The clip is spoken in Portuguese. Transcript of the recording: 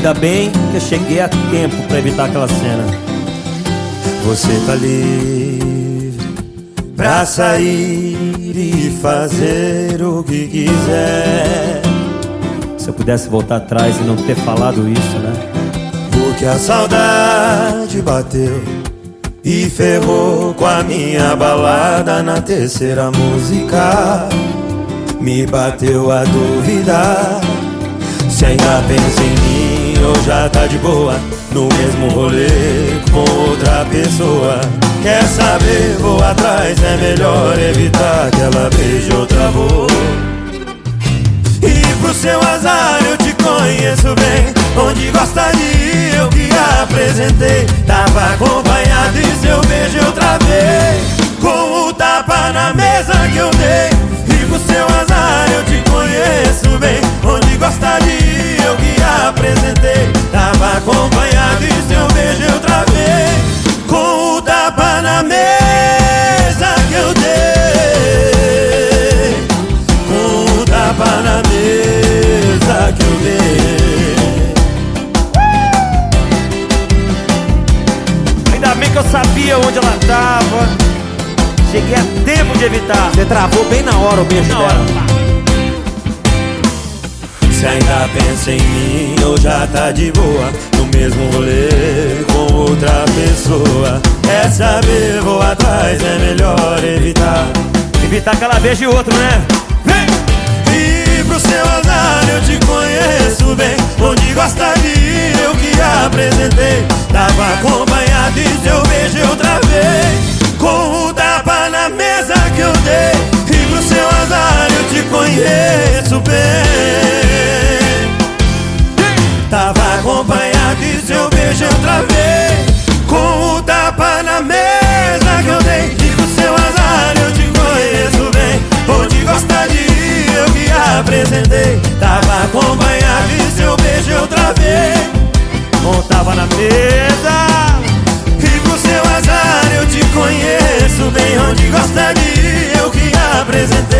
Ainda bem que eu cheguei a tempo pra evitar aquela cena. Você tá livre pra sair e fazer o que quiser. Se eu pudesse voltar atrás e não ter falado isso, né? Porque a saudade bateu e ferrou com a minha balada. Na terceira música me bateu a dúvida se ainda pensa em mim ou já tá de boa no mesmo rolê com outra pessoa. Quer saber, vou atrás, é melhor evitar que ela beije outra boca. E pro seu azar eu te conheço bem, onde gosta de ir eu que apresentei. Tava acompanhado e seu beijo outra vez, com o tapa na mesa que eu dei. E pro seu azar eu te conheço bem, onde gosta de ir eu que apresentei. Tava acompanhado e seu beijo outra vez, com o tapa na mesa que eu dei. Com o tapa na mesa que eu dei. Ainda bem que eu sabia onde ela tava. Cheguei a tempo de evitar. Você travou bem na hora o beijo dela. Se ainda pensa em mim ou já tá de boa no mesmo rolê com outra pessoa. Quer saber, vou atrás, é melhor evitar. Evitar que ela beije outro, né? Vem! E pro seu azar eu te conheço bem, onde gosta de ir eu que apresentei. Tava acompanhado e seu beijo outra vez, com o tapa na mesa que eu dei. E pro seu azar eu te conheço bem, tava acompanhado e seu beijo outra vez, com o tapa na mesa que eu dei. E pro seu azar eu te conheço bem, onde gosta de ir eu que apresentei. Tava acompanhado e seu beijo outra vez, Montava na mesa. e pro seu azar eu te conheço bem, onde gosta de ir eu que apresentei.